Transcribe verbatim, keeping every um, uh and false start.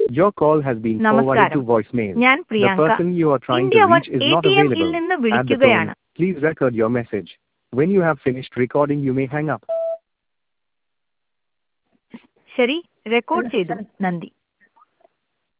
Your call has been forwarded to നമസ്കാരം. voicemail. ഞാൻ The Priyanka person you are trying to India one reach is A not T എമ്മിൽ available. നിന്ന് At the tone, വിളിക്കുകയാണ്. please record your message. When you have finished recording, you may hang up. ശരി, record ചെയ്തു. നന്ദി.